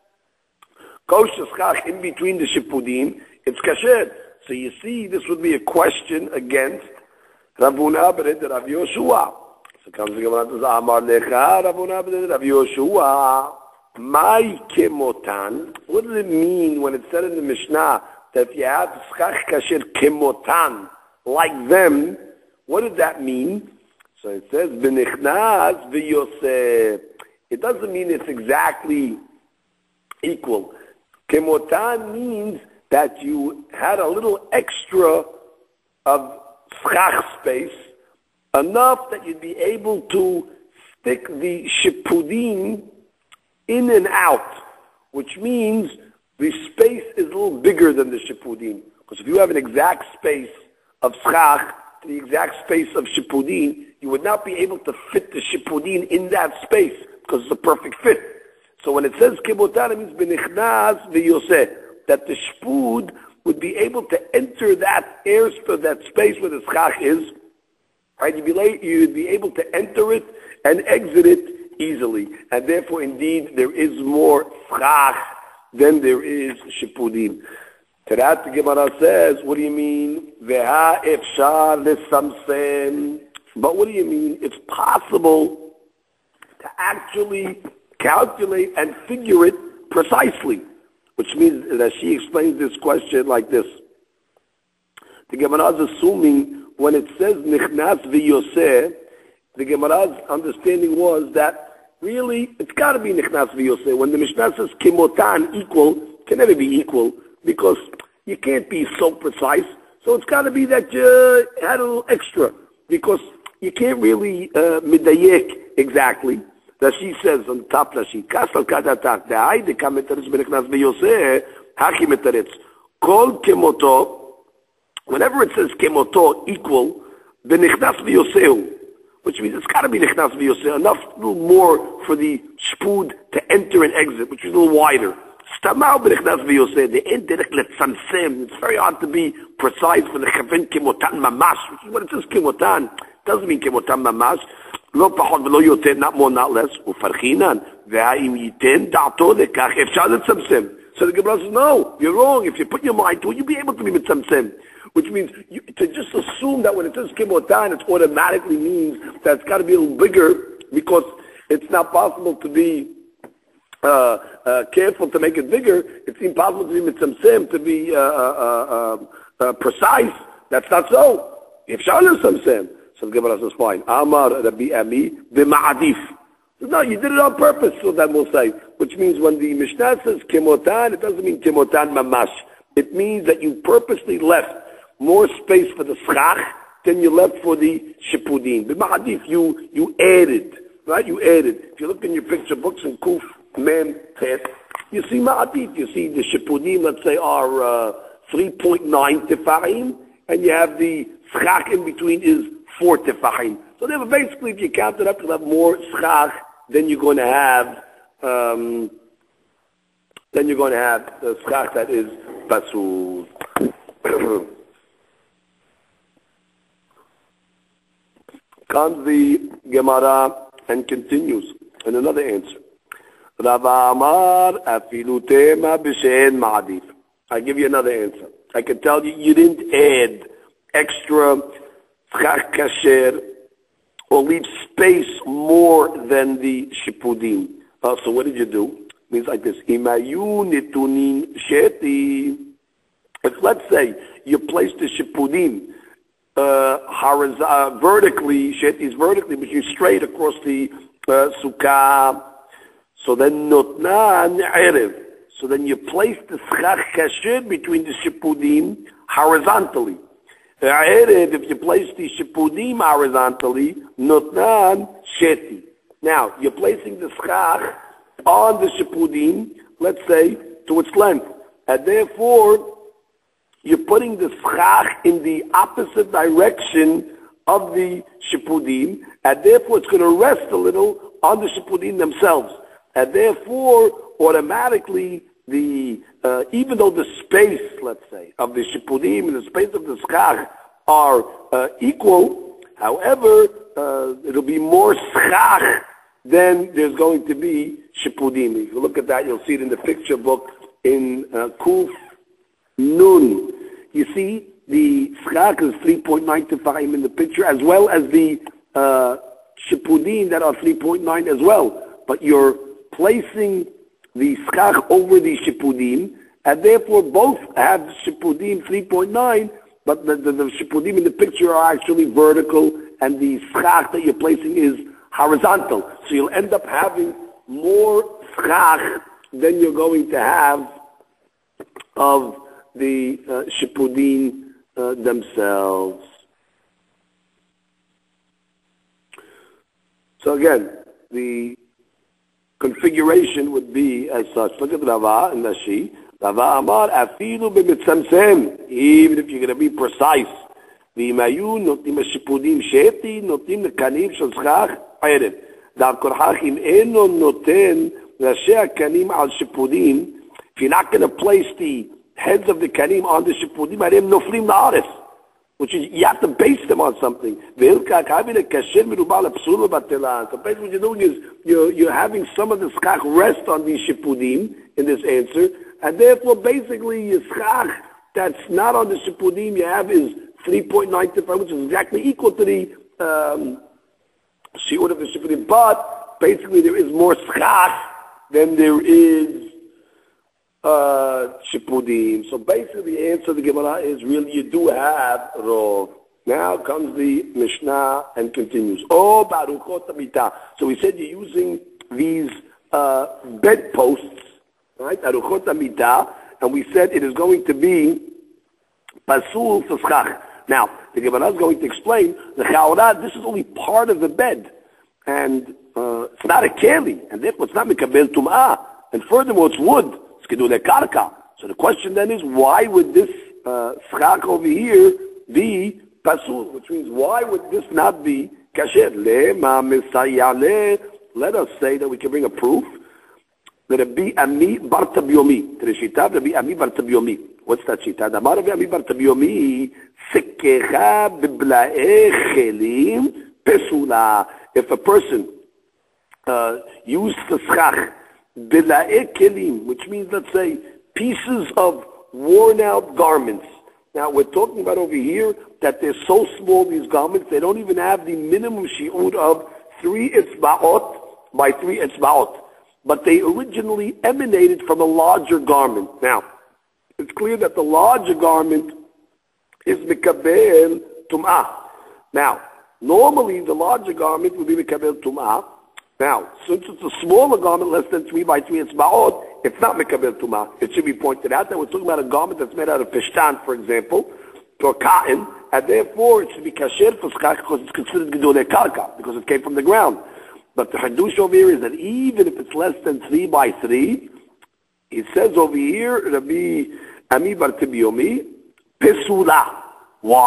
kosher schach in between the shipudim, it's kasher. So you see, this would be a question against Rav Huna ben Rav Yoshua. So comes the Gemara to say, Amar lecha, Rav Huna ben Rav Yoshua, mai kemotan. What does it mean when it's said in the Mishnah that if you have schach kasher kemotan, like them, what does that mean? So it says, b'nichnas v'yoseh. It doesn't mean it's exactly equal. Kemotan means that you had a little extra of schach space, enough that you'd be able to stick the shipudim in and out, which means the space is a little bigger than the shipudim. Because if you have an exact space of schach, the exact space of shipudim, you would not be able to fit the shipudim in that space because it's a perfect fit. So when it says kemotan, it means b'nichnas v'yoseh, that the shpud would be able to enter that air, that space where the schach is, right? You'd be, you'd be able to enter it and exit it easily. And therefore, indeed, there is more schach than there is shipudim. To that, the Gemara says, what do you mean? Veha efshar lesamsem. But what do you mean? It's possible to actually calculate and figure it precisely. Which means that she explains this question like this. The Gemara is assuming when it says nichnas v'yoseh, the Gemara's understanding was that really it's got to be nichnas v'yoseh. When the Mishnah says kemotan equal, it can never be equal because you can't be so precise. So it's got to be that you had a little extra because you can't really uh, midayek exactly. Rashi says on top Rashi, Kasal Kadatak, the Haide Kametaris Beneknas Veyoseh, Haki Metaritz. Kol Kemoto, whenever it says Kemoto equal, Beneknas Veyosehu, which means it's got to be Nechnas Veyoseh, enough, a little more for the shpud to enter and exit, which is a little wider. Stamau Beneknas Veyoseh, the Enderek Letzamsem, it's very hard to be precise for the Chaven Kemotan Mamash, which is what it says Kemotan. Doesn't mean Kemotan Mamash. לא פחות ולא יותר, not more, not less, ופרחינן, והאם ייתן דעתו לכך, אפשר לצמצם. So the Gemara says, no, you're wrong. If you put your mind to it, you'll be able to be מצמצם. Which means, you, to just assume that when it says kemotan, it automatically means that it's got to be a little bigger, because it's not possible to be uh, uh, careful to make it bigger. It's impossible to be מצמצם, to be uh, uh, uh, uh, precise. That's not so. אפשר לצמצם. So the Gemara says, fine. Amar Rabbi Ami b'ma'adif. No, you did it on purpose, so that we'll say. Which means when the Mishnah says kemotan, it doesn't mean kemotan mamash. It means that you purposely left more space for the schach than you left for the shipudim. B'ma'adif, you, you added, right? You added. If you look in your picture books in Kuf, Mem, Tet, you see ma'adif. You see the shipudim, let's say, are uh, three point nine tefarim, and you have the schach in between is four tefachim. So therefore, basically, if you count it up, you'll have more schach than you're going to have. Um, then you're going to have the schach that is pasul. Comes the Gemara and continues in another answer. Rava Amar afilu tema b'she'en ma'adif. I give you another answer. I can tell you you didn't add extra schach kasher or leave space more than the shipudim. Uh, so what did you do? It means like this. Imayu nitunin sheti. If let's say you place the shipudim uh, horiz- uh, vertically, shetis vertically, but you straight across the uh, sukkah. So then notnan erev. So then you place the schach kasher between the shipudim horizontally. Erev, if you place the shipudim horizontally, notnan sheti. Now, you're placing the schach on the shipudim, let's say, to its length. And therefore, you're putting the schach in the opposite direction of the shipudim, and therefore it's going to rest a little on the shipudim themselves. And therefore, automatically, the uh, even though the space, let's say, of the shipudim and the space of the schach are uh, equal, however, uh, it'll be more schach than there's going to be shipudim. If you look at that, you'll see it in the picture book in uh, Kuf Nun. You see the schach is three point nine tefachim in the picture, as well as the uh, shipudim that are three point nine as well. But you're placing the schach over the shipudim, and therefore both have shipudim three point nine, but the, the, the shipudim in the picture are actually vertical, and the schach that you're placing is horizontal. So you'll end up having more schach than you're going to have of the uh, shipudim uh, themselves. So again, the configuration would be as such. Look at Rava and Nashi. Rava Amar afilu b'mitzamsem. Even if you're going to be precise, v'imayu notim shipudim sheti notim kanim shel schach erev. Dal korhach im eno noten rashi kanim al shipudim. If you're not going to place the heads of the kanim on the shipudim, arim noflim la'aretz, which is you have to base them on something. So basically what you're doing is you're, you're having some of the schach rest on these shipudim in this answer, and therefore basically your schach that's not on the shipudim you have is three point nine tefachim, which is exactly equal to the um, shiur of the shipudim. But basically there is more schach than there is Uh, shipudim. So basically the answer to the Gemara is really you do have rov. Now comes the Mishnah and continues. Oh, baruchot amita. So we said you're using these uh, bedposts, right? Baruchot amita, and we said it is going to be pasul for schach. Now the Gemara is going to explain the chaura. This is only part of the bed, and uh, it's not a keli, and therefore it's not mikabel tum'ah. And furthermore, it's wood. So the question then is, why would this uh, schach over here be pasul? Which means, why would this not be kasher? Let us say that we can bring a proof that it be Ami bar Tabyomi. To the shita, that be Ami bar Tabyomi. What's that shita? The Amar of Ami bar Tabyomi, sekecha b'bla'e chelim pesula. If a person uh, used the schach Bila'e kelim, which means, let's say, pieces of worn-out garments. Now, we're talking about over here that they're so small, these garments, they don't even have the minimum shi'ud of three etzba'ot by three etzba'ot. But they originally emanated from a larger garment. Now, it's clear that the larger garment is mikabel tum'ah. Now, normally the larger garment would be mikabel tum'ah. Now, since it's a smaller garment, less than three by three, it's ba'od, it's not mikabel tumah. It should be pointed out that we're talking about a garment that's made out of pishtan, for example, or cotton, and therefore it should be kasher for schach because it's considered gedolei karka, because it came from the ground. But the hadush over here is that even if it's less than three by three, it says over here, Rabbi Ami bar Tabyomi, pesula. Why?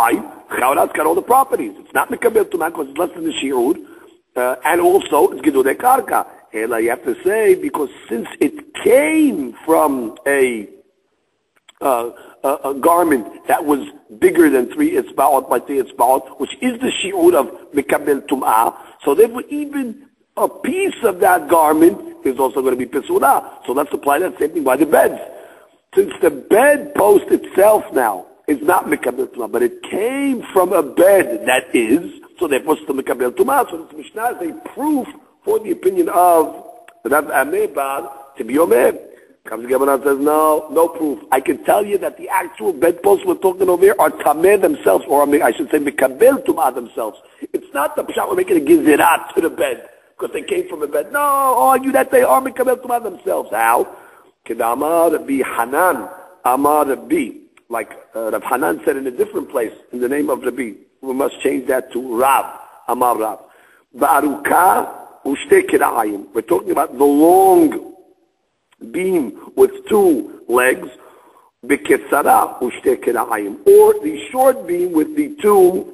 Chaurat's got all the properties. It's not Mekabel Tumah because it's less than the Shi'ud. Uh, and also, it's Gidulei Karka. Ela, you have to say, because since it came from a, uh, a, a garment that was bigger than three Itzba'ot by three Itzba'ot, which is the Shi'ud of Mekabel Tum'ah, so therefore even a piece of that garment is also going to be Pesulah. So let's apply that same thing by the beds. Since the bed post itself now is not Mekabel Tum'ah, but it came from a bed that is, so therefore it's the Mekabel Tum'ah. So this Mishnah is a proof for the opinion of Rav Amebad to be Omer. Comes the Gemara and says, no, no proof. I can tell you that the actual bedposts we're talking over here are Tameh themselves, or I should say Mekabel Tum'ah themselves. It's not the Pshat we're making a Gezerat to the bed, because they came from a bed. No, argue that they are Mekabel Tum'ah themselves. How? Kedamar Rabbi Hanan, Amar Rabbi. Like uh, Rav Hanan said in a different place, in the name of Rabbi. We must change that to Rav, Amar Rav. Ba'aruka ushte kira'ayim. We're talking about the long beam with two legs. B'ketsara ushte kira'ayim. Or the short beam with the two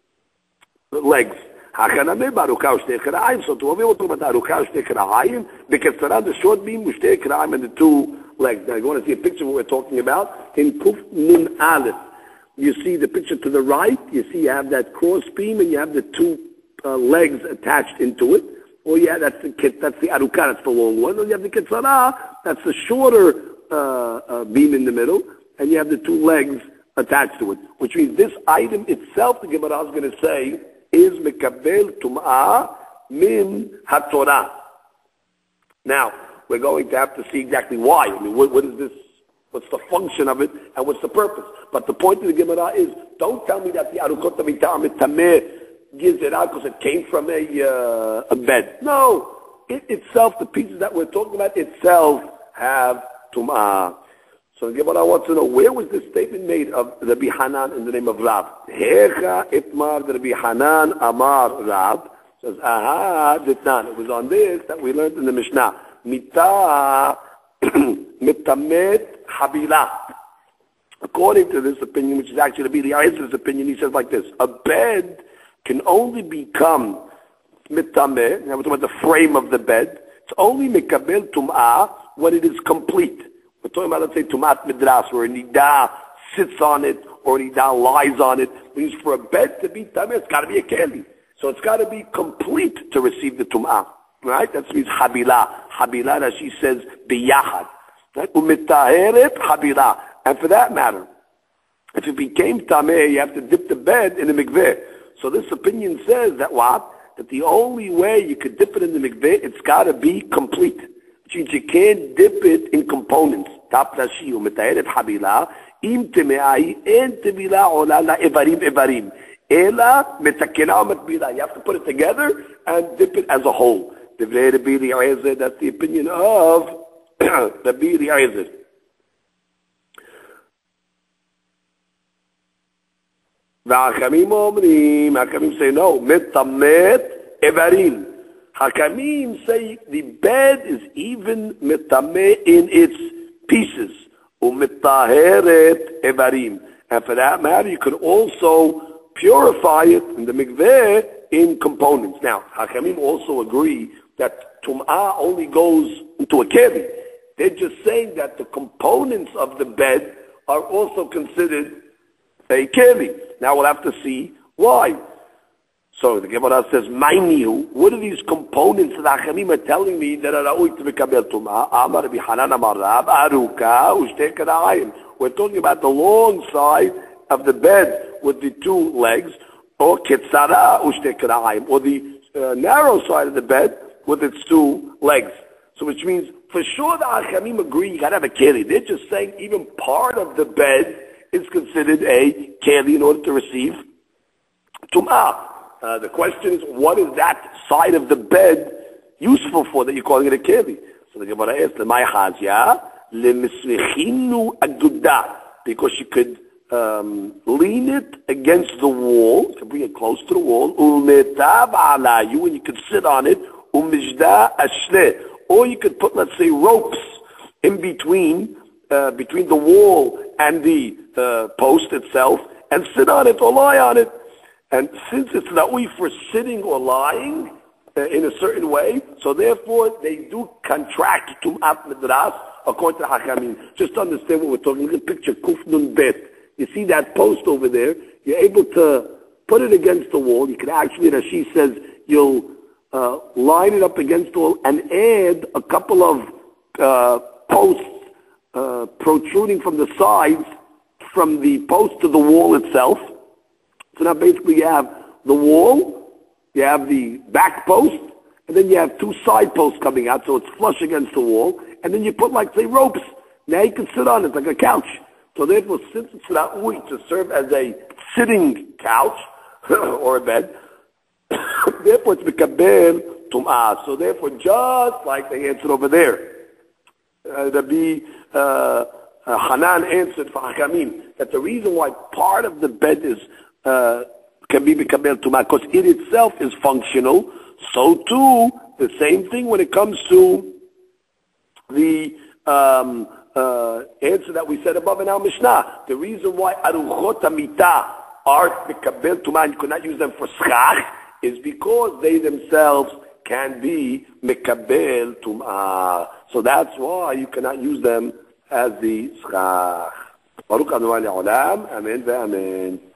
legs. Hachaname ba'aruka ushte kira'ayim. So to we're talking about aruka ushte kira'ayim. B'ketsara, the short beam, ushte kira'ayim, and the two legs. Now you want to see a picture of what we're talking about? In Kuf Nun Aleph. You see the picture to the right, you see you have that cross beam and you have the two uh, legs attached into it. Or yeah, that's the that's the arukah, that's the long one. Or you have the ketzara, that's the shorter uh, uh, beam in the middle, and you have the two legs attached to it. Which means this item itself, the Gemara is going to say, is mekabel tum'ah min haTorah. Now, we're going to have to see exactly why. I mean, what, what is this? What's the function of it, and what's the purpose? But the point of the Gemara is, don't tell me that the arukot mitam tameh gives it out because it came from a uh, a bed. No, it itself, the pieces that we're talking about itself have tum'ah. So the Gemara wants to know, where was this statement made of Rabbi Hanan in the name of Rav? Hecha itmar Rabbi Hanan amar Rav. Says, aha, ditnan. It was on this that we learned in the Mishnah. Mita mitamet habila. According to this opinion, which is actually Rabbi Eliezer's opinion, he says like this: a bed can only become mitameh. We're talking about the frame of the bed. It's only mikabel tum'ah when it is complete. We're talking about, let's say, tumat midras, where a nidah sits on it or a nidah lies on it. It means for a bed to be tameh, it's got to be a keli. So it's got to be complete to receive the tum'ah. Right? That means habila. Habila, as she says, biyahad. Right? Umitaheret habila. And for that matter, if it became tameh, you have to dip the bed in the mikveh. So this opinion says that what? That the only way you could dip it in the mikveh, it's got to be complete. Which means you can't dip it in components. Tap rashi umitaheret habila. Im temeai en tevila ola la evarim evarim. Ela metakena umatbila. You have to put it together and dip it as a whole. That's the opinion of Rabbi Eliezer. Hachamim omrim, Hachamim say no, metamet evarim. Hachamim say the bed is even metameh in its pieces. Umetaheret evarim. And for that matter, you could also purify it in the mikveh in components. Now, Hachamim also agree that tum'ah only goes into a keli. They're just saying that the components of the bed are also considered a keli. Now we'll have to see why. So the Gemara says, "Mainihu." What are these components that Hachamim are telling me that are ra'ui to mekabel tum'ah? Amar Rabbi Hanan amar Rav, aruka ushte kara'ayim. We're talking about the long side of the bed with the two legs, or ketzara ushte kara'ayim, or the uh, narrow side of the bed with its two legs. So which means, for sure the Hachamim agree you gotta have a keli. They're just saying even part of the bed is considered a keli in order to receive tum'ah. Uh, the question is, what is that side of the bed useful for that you're calling it a keli? So the Gemara asks, "L'may chazya lemisrichinu aguda," because you could um, lean it against the wall, you can bring it close to the wall, u'metab alayu, and you could sit on it, u'mijda ashle, or you could put, let's say, ropes in between, uh, between the wall and the uh, post itself, and sit on it or lie on it. And since it's ra'ui for sitting or lying uh, in a certain way, so therefore they do contract tum'at midras according to Hachamim. Just to understand what we're talking. Look at the picture, Kuf Nun Bet. You see that post over there? You're able to put it against the wall. You can actually, Rashi says, you'll uh, line it up against the wall and add a couple of uh, posts uh, protruding from the sides from the post to the wall itself. So now basically you have the wall, you have the back post, and then you have two side posts coming out, so it's flush against the wall, and then you put, like, say, ropes. Now you can sit on it like a couch. So therefore, since it's ra'ui to serve as a sitting couch or a bed, therefore it's mekabel tum'ah. So therefore, just like they answered over there, uh, Rabbi uh, uh, Hanan answered for Hachamim that the reason why part of the bed is uh, can be mekabel tum'ah because it itself is functional. So too, the same thing when it comes to the um, uh, answer that we said above in our Mishnah. The reason why aruchot hamita are mekabel tum'ah and you could not use them for schach is because they themselves can be mekabel tum'ah. So that's why you cannot use them as the schach. Baruch Adonai Le'olam. Amen ve'amen.